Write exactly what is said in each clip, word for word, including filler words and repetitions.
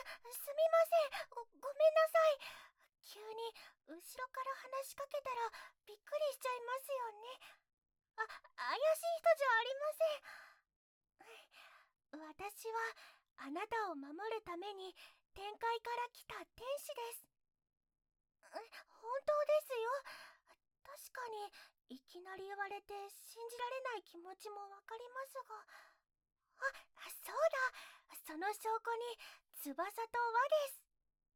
すみません。ご、ごめんなさい。急に後ろから話しかけたらびっくりしちゃいますよね。あ、怪しい人じゃありません。私はあなたを守るために天界から来た天使です。本当ですよ。確かにいきなり言われて信じられない気持ちもわかりますが。あ、そうだ。その証拠に翼と輪です。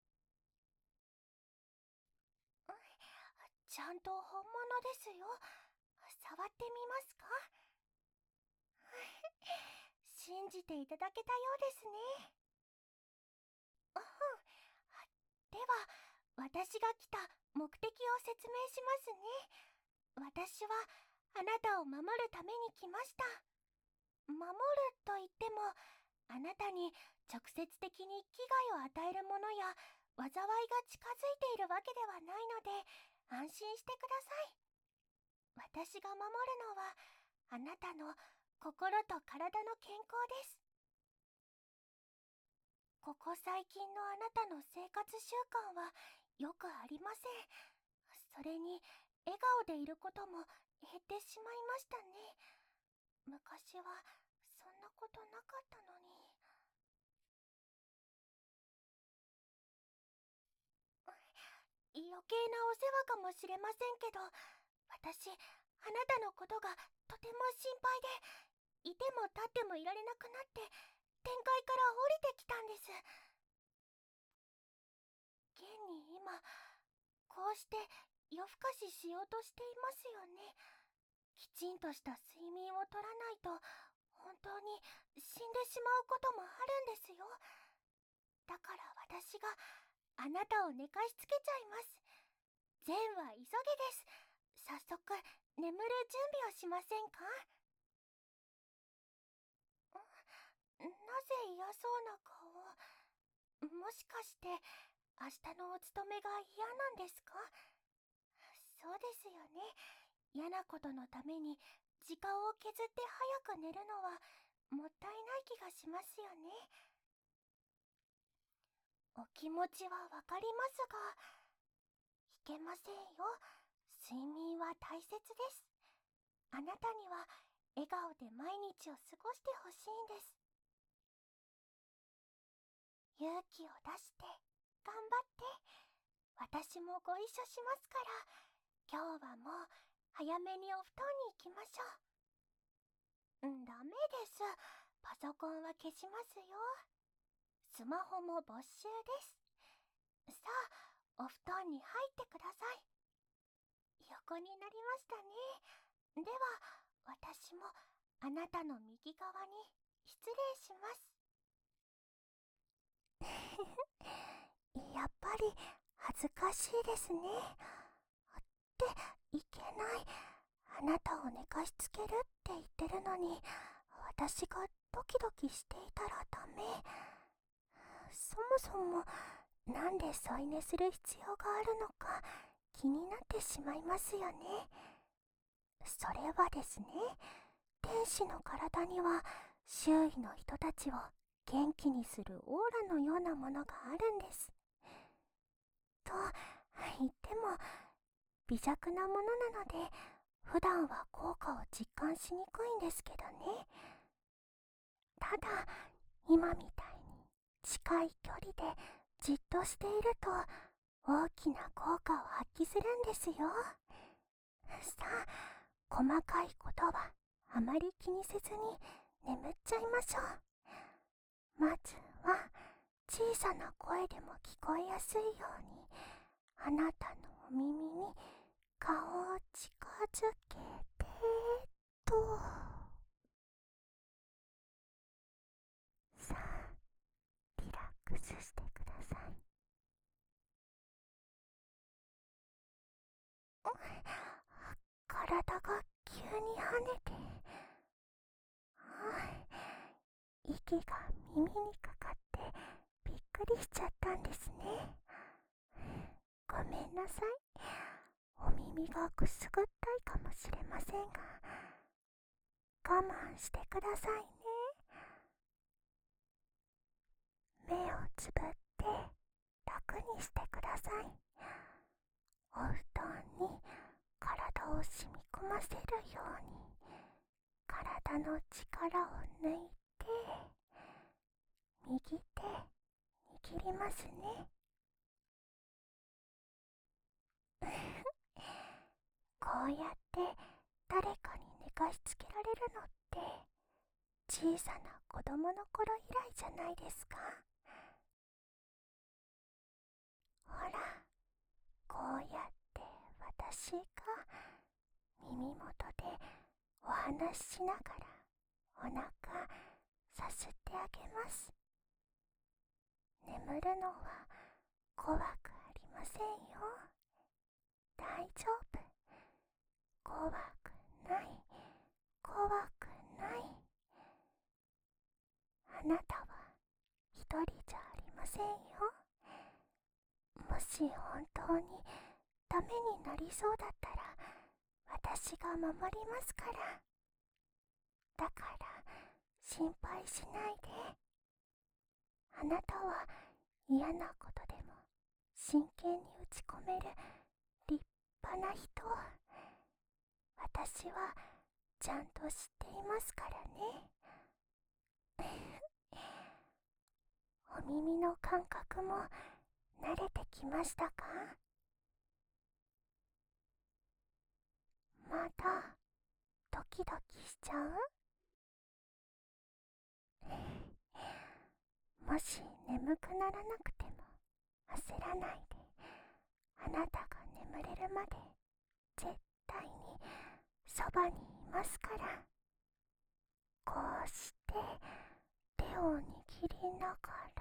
ちゃんと本物ですよ。触ってみますか？信じていただけたようですね。うん。では、私が来た目的を説明しますね。私はあなたを守るために来ました。守ると言っても、あなたに直接的に危害を与えるものや災いが近づいているわけではないので、安心してください。私が守るのはあなたの心と体の健康です。ここ最近のあなたの生活習慣はよくありません。それに笑顔でいることも減ってしまいましたね。昔はそんなことなかったのに。余計なお世話かもしれませんけど、私、あなたのことがとても心配で、いても立ってもいられなくなって、天界から降りてきたんです。現に今、こうして夜更かししようとしていますよね。きちんとした睡眠をとらないと、本当に死んでしまうこともあるんですよ。だから私があなたを寝かしつけちゃいます。善は急げです。早速、眠る準備をしませんか？なぜ嫌そうな顔を。もしかして明日のお勤めが嫌なんですか？そうですよね。嫌なことのために時間を削って早く寝るのはもったいない気がしますよね。お気持ちはわかりますが、いけませんよ。睡眠は大切です。あなたには笑顔で毎日を過ごしてほしいんです。勇気を出して頑張って。私もご一緒しますから、今日はもう早めにお布団に行きましょう。んダメです。パソコンは消しますよ。スマホも没収です。さあ、お布団に入ってください。横になりましたね。では、私もあなたの右側に失礼します。やっぱり恥ずかしいですね。っていけない。あなたを寝かしつけるって言ってるのに、私がドキドキしていたらダメ。そもそもなんで添い寝する必要があるのか気になってしまいますよね。それはですね、天使の体には周囲の人たちを元気にするオーラのようなものがあるんです。と言っても微弱なものなので、普段は効果を実感しにくいんですけどね。ただ、今みたいに近い距離でじっとしていると大きな効果を発揮するんですよ。さあ、細かいことはあまり気にせずに眠っちゃいましょう。まずは小さな声でも聞こえやすいように、あなたのお耳に顔を近づけてと。さあ、リラックスしてください。体が急に跳ねて、息が耳にかかってびっくりしちゃったんですね。ごめんなさい。お耳がくすぐったいかもしれませんが、我慢してくださいね。目をつぶって楽にしてください。お布団に体を染み込ませるように体の力を抜いて右手握りますね。こうやって誰かに寝かしつけられるのって小さな子供の頃以来じゃないですか。ほら、こうやって私が耳元でお話ししながらお腹さすってあげます。眠るのは怖くありませんよ。大丈夫。怖くない。怖くない。あなたは一人じゃありませんよ。もし本当にダメになりそうだったら私が守りますから。だから心配しないで。あなたは嫌なことでも真剣に打ち込める立派な人。私はちゃんと知っていますからね。お耳の感覚も慣れてきましたか？まだドキドキしちゃう？もし眠くならなくても焦らないで。あなたが眠れるまで絶対にそばにいますから。こうして手を握りながら、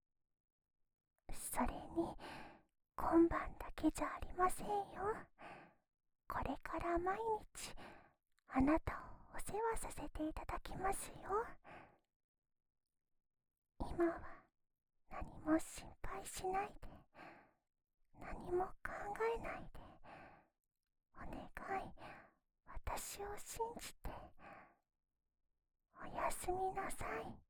それに今晩だけじゃありませんよ。これから毎日あなたをお世話させていただきますよ。今は何も心配しないで、何も考えないで。お願い、私を信じて。おやすみなさい。